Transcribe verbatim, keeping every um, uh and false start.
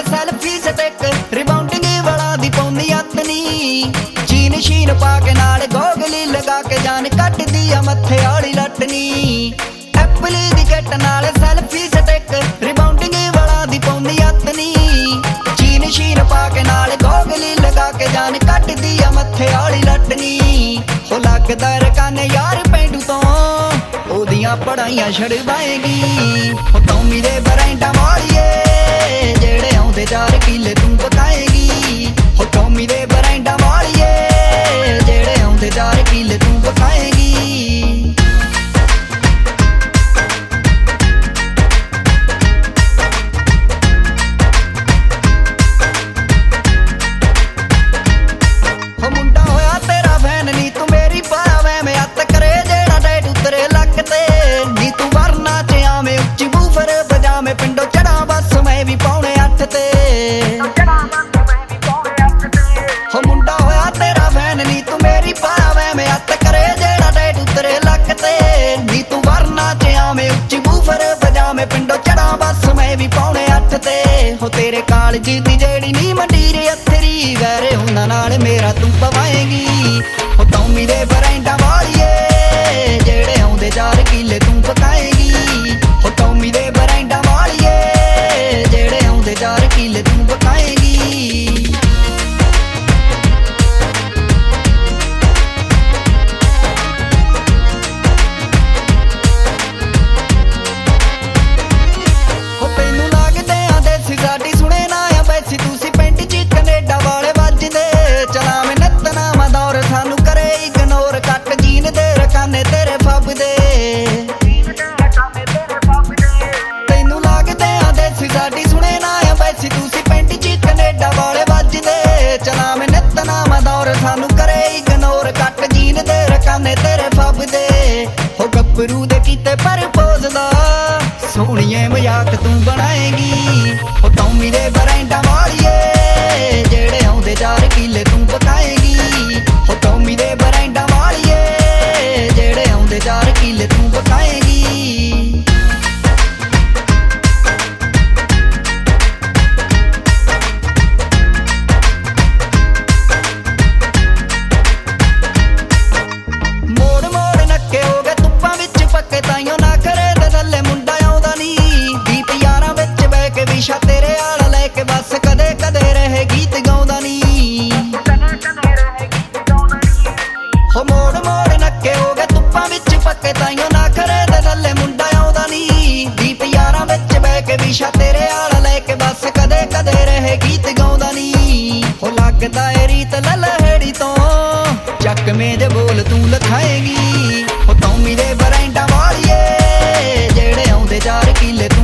selfie stick rebounding वाला दी पौंदी अतनी चीन शीन पा के नाल गोगली लगा के जान कट दिया मथे वाली लटनी एप्पल दी किट नाल सैल्फी स्टिक रिबाउंडिंग वाला दी पौंदी अतनी चीन शीन पा के नाल गोगली लगा के जान कट दिया मथे वाली लटनी हो लगदा रकाने यार पेंडू तो ओदियां पढ़ाइयां छड़वाएगी हो टॉमी दे बरैंडा वालिए जेड़े आउंदे चार किले तू पकाएगी हो टॉमी दे बरैंडा वालिए जेड़े आउंदे चार किले तू पकाएगी हो मुंडा होया तेरा फैन नी तू मेरी पाया वै मैं अत करे जेड़ा डैड उतरे लक ते नी तू वरना च आवे उच्ची बूफर बजावे पिंडो चढ़ा बस मैं भी पौने अठ ते हो मुंडा होया तेरा फैन नी तू मेरी पाया वै मैं अत करे जेड़ा डैड उतरे लक ते नी तू वरना च आवे उच्ची बूफर बजावे पिंडो चढ़ा बस मैं भी पौने अठ ते हो तेरे कालज दी जेड़ी नी मंडीरे अथरी वैरे उन्हां नाल मेरा तू पवाएगी हो टॉमी दे बरैंडा वालिए जेड़े आउंदे चार किले तू पकाएगी हो टॉमी दे बरैंडा वालिए जेड़े आउंदे चार किले तू पकाएगी हो तैनू लगदे आ देसी साडी सुने ना आ बैसी तुसी पिंड च कनेडा वाले वजदे चलावे नत्तना मा दौर सानू करे इग्नोर कट जीन दे रकाने तेरे फबदे तैनू लगदे आ देसी साडी सुने ना आ बैसी तुसी पिंड च कनेडा वाले वजदे चलावे नत्तना मा दौर सानू करे इग्नोर कट जीन दे रकाने तेरे फबदे हो गप्परू दे कीते परपोज दा सोहणिए मजाक तू बनाएगी हो टॉमी दे बरैंडा वालिए जेड़े आउंदे चार किले तू पकाएगी हो टॉमी दे बरैंडा वालिए जेड़े आउंदे चार किले तू पकाएगी मोड़ मोड़ नक्के हो गए तुप्पां विच पक्के ताइयों ना करे ते थल्ले मुंडा आउंदा नी दीप यारां विच बह के विशा तेरे आला लैके बस कदे कदे रहे गीत गाउंदा नी हो मोड़ मोड़ नक्के हो गए तुप्पां विच पक्के ताइयों ना करे ते थल्ले मुंडा आउंदा नी दीप यारां विच बह के विशा तेरे आला लैके बस कदे कदे रहे गीत गाउंदा नी हो लगदा ए रीत ललहड़ी तो चकमे दे बोल तू लखाएगी हो टॉमी दे बरैंडा वालिए जेड़े आउंदे चार किले तू